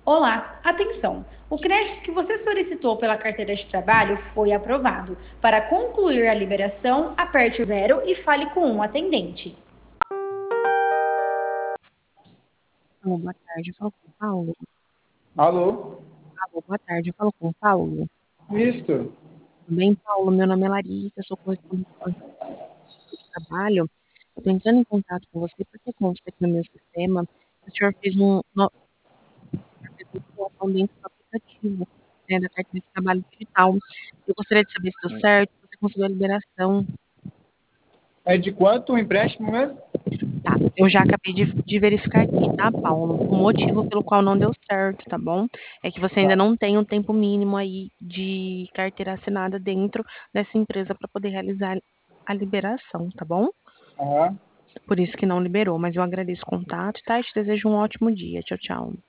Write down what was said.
Olá, atenção! O crédito que você solicitou pela carteira de trabalho foi aprovado. Para concluir a liberação, aperte o zero e fale com um atendente. Alô, boa tarde, eu falo com o Paulo. Alô? Alô, boa tarde, eu falo com o Paulo. Isto. Tudo bem, Paulo? Meu nome é Larissa, eu sou correspondente de trabalho. Eu tô entrando em contato com você porque consta aqui no meu sistema que o senhor fez uma doação dentro do aplicativo, né, da carteira de trabalho digital. Eu gostaria de saber se deu certo, se você conseguiu a liberação. É de quanto o empréstimo mesmo? Tá, eu já acabei de verificar aqui, tá, Paulo? O motivo pelo qual não deu certo, tá bom? É que você ainda Tá. não tem um tempo mínimo aí de carteira assinada dentro dessa empresa para poder realizar a liberação, tá bom? Aham. Por isso que não liberou, mas eu agradeço o contato, tá? E te desejo um ótimo dia. Tchau, tchau.